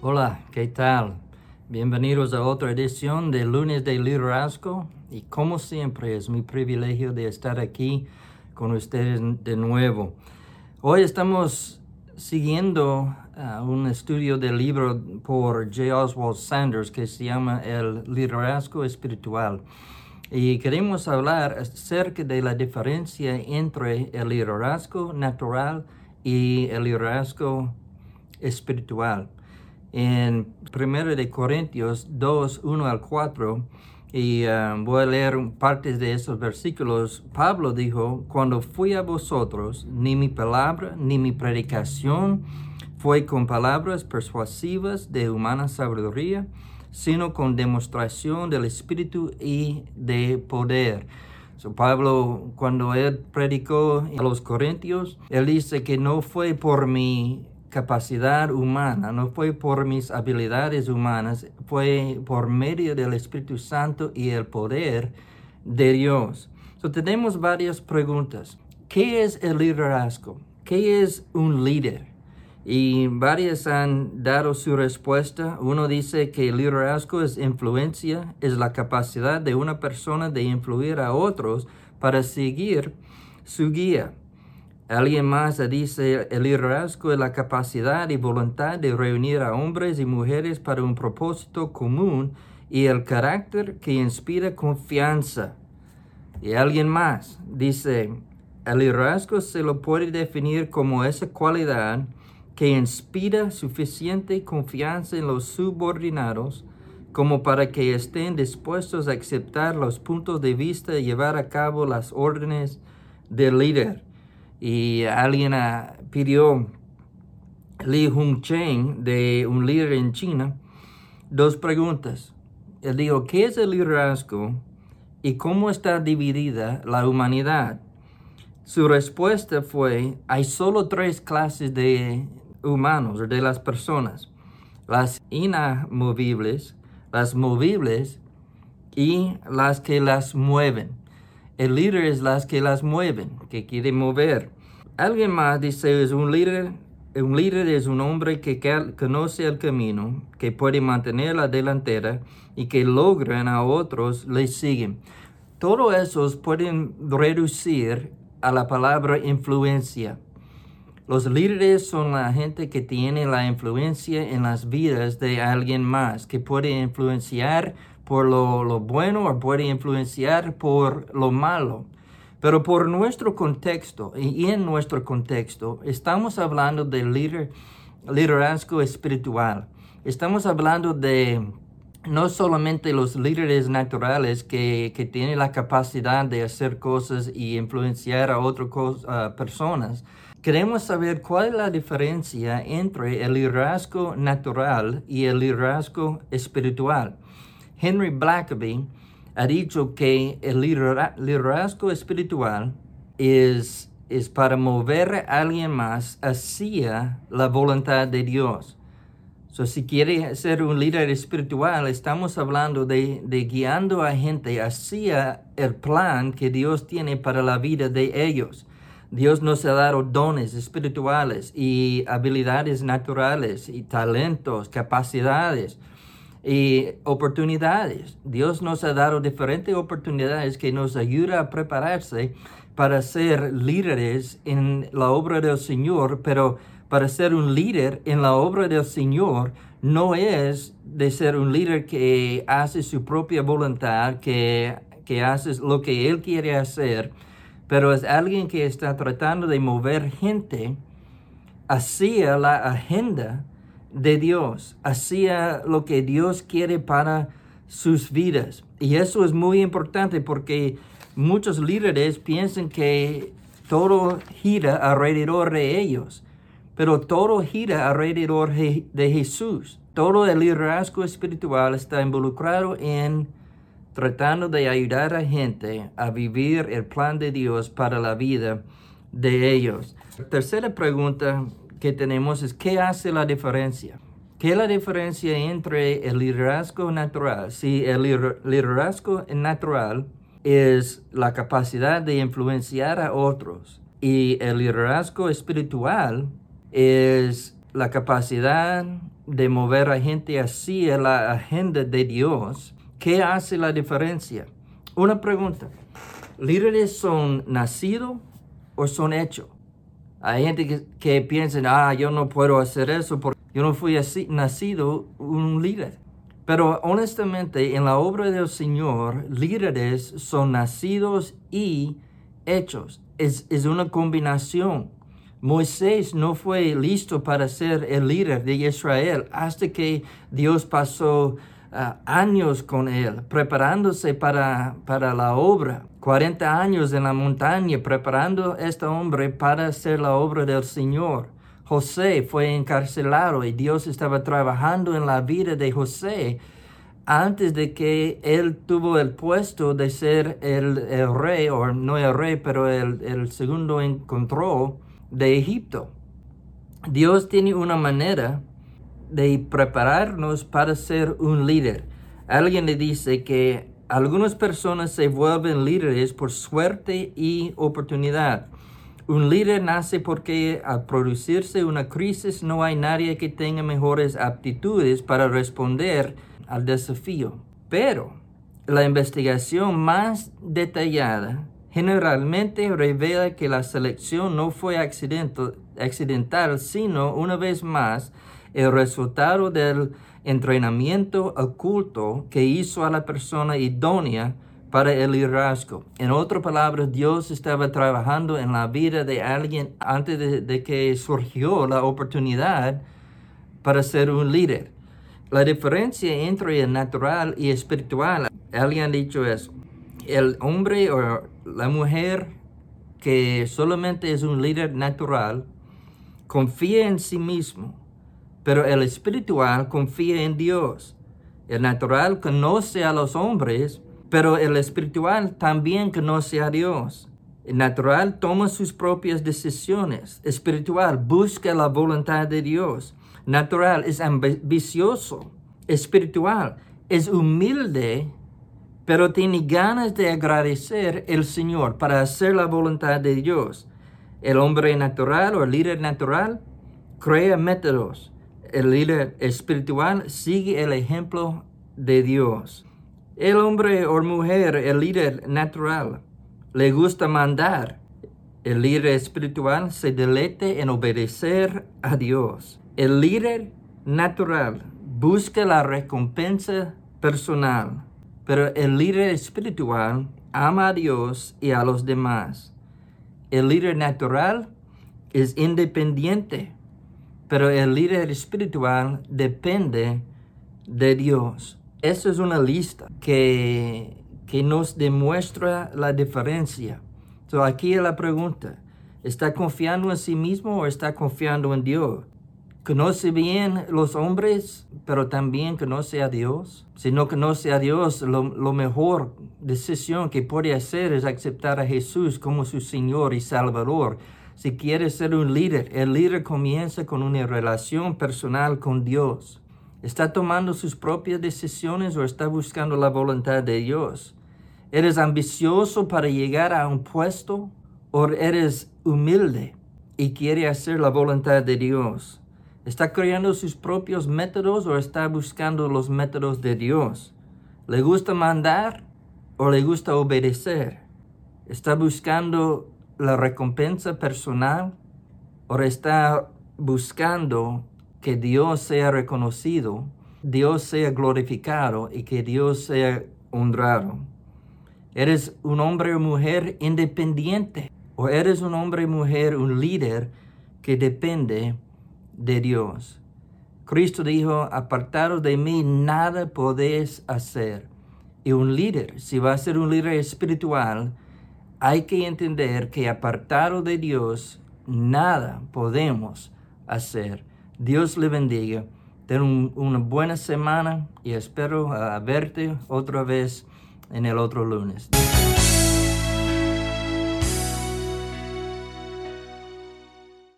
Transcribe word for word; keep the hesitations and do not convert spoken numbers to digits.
Hola, ¿qué tal? Bienvenidos a otra edición de Lunes de Liderazgo y como siempre es mi privilegio de estar aquí con ustedes de nuevo. Hoy estamos siguiendo uh, un estudio del libro por J. Oswald Sanders que se llama El Liderazgo Espiritual. Y queremos hablar acerca de la diferencia entre el liderazgo natural y el liderazgo espiritual. En primero de Corintios dos, uno al cuatro, y uh, voy a leer partes de esos versículos. Pablo dijo: cuando fui a vosotros, ni mi palabra ni mi predicación fue con palabras persuasivas de humana sabiduría, sino con demostración del Espíritu y de poder. So, Pablo, cuando él predicó a los Corintios, él dice que no fue por mi capacidad humana, no fue por mis habilidades humanas, fue por medio del Espíritu Santo y el poder de Dios. So, tenemos varias preguntas. ¿Qué es el liderazgo? ¿Qué es un líder? Y varias han dado su respuesta. Uno dice que el liderazgo es influencia, es la capacidad de una persona de influir a otros para seguir su guía. Alguien más dice: el liderazgo es la capacidad y voluntad de reunir a hombres y mujeres para un propósito común y el carácter que inspira confianza. Y alguien más dice: el liderazgo se lo puede definir como esa cualidad que inspira suficiente confianza en los subordinados como para que estén dispuestos a aceptar los puntos de vista y llevar a cabo las órdenes del líder. Y alguien uh, pidió Li Hongcheng, de un líder en China, dos preguntas. Él dijo: ¿qué es el liderazgo y cómo está dividida la humanidad? Su respuesta fue: hay solo tres clases de humanos o de las personas: las inamovibles, las movibles y las que las mueven. El líder es las que las mueven, que quiere mover. Alguien más dice: es un líder, un líder es un hombre que conoce el camino, que puede mantener la delantera y que logran a otros le siguen. Todos esos pueden reducir a la palabra influencia. Los líderes son la gente que tiene la influencia en las vidas de alguien más, que puede influenciar por lo, lo bueno o puede influenciar por lo malo. Pero por nuestro contexto y en nuestro contexto estamos hablando de líder, liderazgo espiritual. Estamos hablando de no solamente los líderes naturales que, que tienen la capacidad de hacer cosas y influenciar a otras uh, personas. Queremos saber cuál es la diferencia entre el liderazgo natural y el liderazgo espiritual. Henry Blackaby ha dicho que el liderazgo espiritual es, es para mover a alguien más hacia la voluntad de Dios. So, si quiere ser un líder espiritual, estamos hablando de, de guiando a gente hacia el plan que Dios tiene para la vida de ellos. Dios nos ha dado dones espirituales y habilidades naturales y talentos, capacidades y oportunidades. Dios nos ha dado diferentes oportunidades que nos ayudan a prepararse para ser líderes en la obra del Señor, pero para ser un líder en la obra del Señor no es de ser un líder que hace su propia voluntad, que, que hace lo que Él quiere hacer, pero es alguien que está tratando de mover gente hacia la agenda de Dios, hacia lo que Dios quiere para sus vidas. Y eso es muy importante porque muchos líderes piensan que todo gira alrededor de ellos, pero todo gira alrededor de Jesús. Todo el liderazgo espiritual está involucrado en tratando de ayudar a gente a vivir el plan de Dios para la vida de ellos. La tercera pregunta que tenemos es: ¿qué hace la diferencia? ¿Qué es la diferencia entre el liderazgo natural? Si el liderazgo natural es la capacidad de influenciar a otros y el liderazgo espiritual es la capacidad de mover a gente así en la agenda de Dios, ¿qué hace la diferencia? Una pregunta. ¿Líderes son nacidos o son hechos? Hay gente que, que piensa, ah, yo no puedo hacer eso porque yo no fui así, nacido un líder. Pero honestamente, en la obra del Señor, líderes son nacidos y hechos. Es, es una combinación. Moisés no fue listo para ser el líder de Israel hasta que Dios pasó uh, años con él, preparándose para, para la obra. cuarenta años en la montaña, preparando a este hombre para hacer la obra del Señor. José fue encarcelado y Dios estaba trabajando en la vida de José antes de que él tuvo el puesto de ser el, el rey, o no el rey, pero el, el segundo en control de Egipto. Dios tiene una manera de prepararnos para ser un líder. Alguien le dice que algunas personas se vuelven líderes por suerte y oportunidad. Un líder nace porque al producirse una crisis no hay nadie que tenga mejores aptitudes para responder al desafío. Pero la investigación más detallada generalmente revela que la selección no fue accidental, accidental, sino una vez más el resultado del entrenamiento oculto que hizo a la persona idónea para el liderazgo. En otras palabras, Dios estaba trabajando en la vida de alguien antes de, de que surgió la oportunidad para ser un líder. La diferencia entre el natural y espiritual, alguien ha dicho eso. El hombre o la mujer que solamente es un líder natural confía en sí mismo, pero el espiritual confía en Dios. El natural conoce a los hombres, pero el espiritual también conoce a Dios. El natural toma sus propias decisiones. Espiritual busca la voluntad de Dios. Natural es ambicioso. Espiritual es humilde, pero tiene ganas de agradecer al Señor para hacer la voluntad de Dios. El hombre natural o el líder natural crea métodos. El líder espiritual sigue el ejemplo de Dios. El hombre o mujer, el líder natural, le gusta mandar. El líder espiritual se deleite en obedecer a Dios. El líder natural busca la recompensa personal, pero el líder espiritual ama a Dios y a los demás. El líder natural es independiente, pero el líder espiritual depende de Dios. Esa es una lista que, que nos demuestra la diferencia. So, aquí es la pregunta. ¿Está confiando en sí mismo o está confiando en Dios? ¿Conoce bien los hombres, pero también conoce a Dios? Si no conoce a Dios, lo, lo mejor decisión que puede hacer es aceptar a Jesús como su Señor y Salvador. Si quiere ser un líder, el líder comienza con una relación personal con Dios. ¿Está tomando sus propias decisiones o está buscando la voluntad de Dios? ¿Eres ambicioso para llegar a un puesto o eres humilde y quiere hacer la voluntad de Dios? ¿Está creando sus propios métodos o está buscando los métodos de Dios? ¿Le gusta mandar o le gusta obedecer? ¿Está buscando la recompensa personal o está buscando que Dios sea reconocido, Dios sea glorificado y que Dios sea honrado? ¿Eres un hombre o mujer independiente o eres un hombre o mujer, un líder que depende de Dios? Cristo dijo, apartados de mí nada podéis hacer. Y un líder, si va a ser un líder espiritual, hay que entender que apartado de Dios nada podemos hacer. Dios le bendiga. Ten un, una buena semana y espero uh, verte otra vez en el otro lunes.